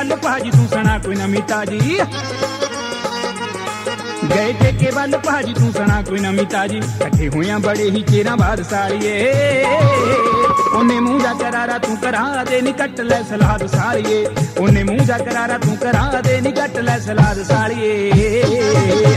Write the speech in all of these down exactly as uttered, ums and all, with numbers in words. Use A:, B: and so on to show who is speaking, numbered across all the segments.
A: वल भाजी तू सुना कोई नमी ताजी। गए ठेके वल भाजी तू सुना कोई नमी ताजी। कट्ठे होया बड़े ही चेरा बाद सालिए उन्हें मुंह जा करारा तू करा दे नी कट लै सलाद सालिए। उन्हें मुंह जा करारा तू करा दे नी कट लै सलाद सालिए।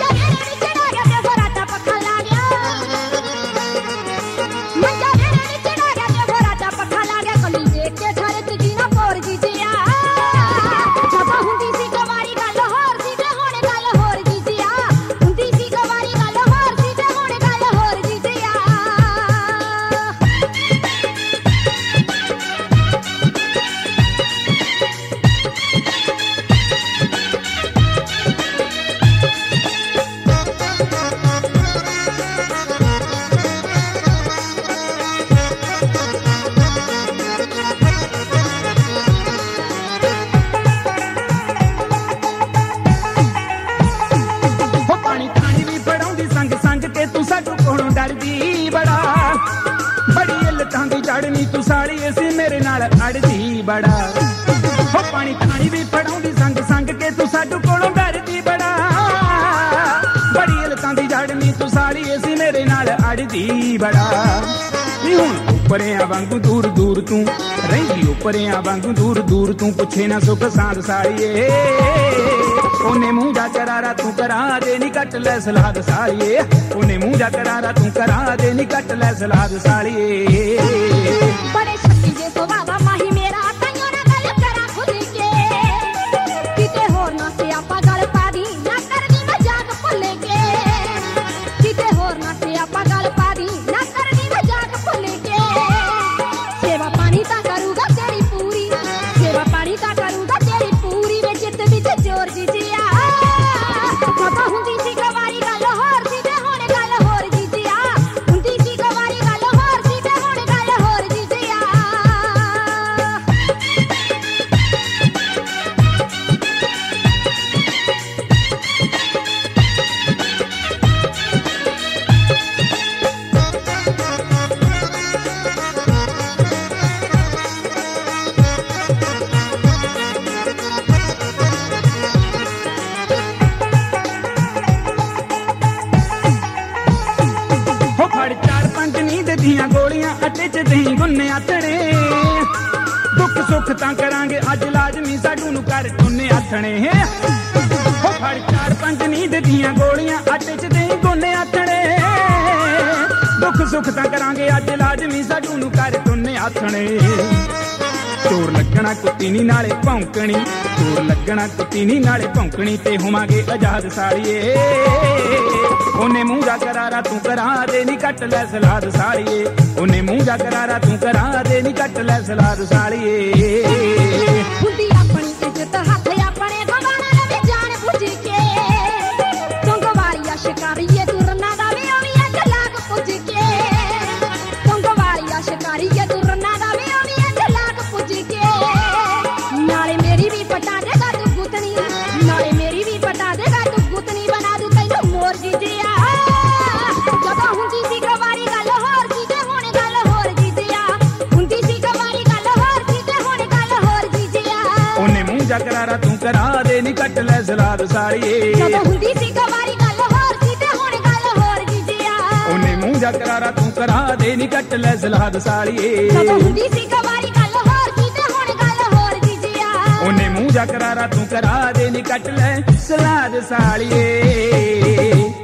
A: चढ़नी तू साली ऐसी मेरे नाल अड़दी बड़ा हो। पानी पानी भी फड़ाउंदी संग संग के तू साडू कोलों डरदी बड़ा। बड़ी हलतां दी चढ़नी तू साली ऐसी मेरे नाल अड़दी बड़ा। नी हुण उपरियां वांगू दूर दूर तू रहिंदी उपरियां वांगू दूर दूर तू पुछे ना सुख सांद सालिए। उन्हें मुंह जा करारा तू करा दे नी कट लै सलाद सालिए। उन्हें मुंह जा करारा तू करा दे नी कट लै सलाद सालिए।
B: बड़े शक्ति जे सुभावा माही मेरा ताइयों ना गल करा खुद के किते होर ना सियापा गल पा दी ना करनी मजाक भुल के। किते होर ना सियापा गल पा दी ना करनी मजाक भुल के। सेवा पानी ता करूगा तेरी पूरी सेवा पानी ता करूगा तेरी पूरी वे जित विच जोर जी पता हुंदी सी गवारी गल होर सी ते हुण गल होर जीजिया। हुंदी सी गवारी गल होर सी ते हुण गल होर जीजिया।
A: दियां गोलियां अटे च दही गुन्ने आथणे दुख सुख तां करांगे अज लाजमी साडू नू कर टुन्ने आथणे। हो फड़ चार पंज नींद दियां गोलियां अटे च दही गुन्ने आथणे दुख सुख तां करांगे अज लाजमी साडू नू कर टुन्ने आथणे। चोर लगना कुत्ती नी नाले भौंकनी चोर लगना कुत्ती नी नाले भौंकनी ते होवांगे आजाद सालिए। उन्हें मुंह जा करारा तू करा दे नी कट लै सलाद सालिए। उन्हें मुंह जा करारा तू करा दे नी कट लै सलाद सालिए।
B: हुंदी अपनी इज्जत हथ अपने गवाना लवे जान बुझ के तू गवारिया शिकारीए तू रन्ना दा वे ओवी अज लाग पुज के। तू गवारिया शिकारीए तू रन्ना दा वे ओवी अज लाग पुज के। नाले मेरी भी पटा देगा तू गुतनी नाले मेरी भी पटा देगा तू गुतनी बना दूं तैनू मोर जीजिया। जदा हुंदी सी गवारी गल होर सी ते हुण गल होर जीजिया। हुंदी सी गवारी गल होर सी ते हुण गल होर जीजिया।
A: उन्हें मुंह जा करारा तू करा दे नी कट लै सलाद सालिए।
B: जदा हुंदी सी गवारी गल होर सी ते हुण गल होर जीजिया।
A: उन्हें मुंह जा करारा तू करा दे नी कट लै सलाद सालिए।
B: जदा हुंदी सी गवारी गल होर सी ते हुण गल होर जीजिया।
A: उन्हें मुंह जा करारा तू करा दे नी कट लै सलाद सालिए।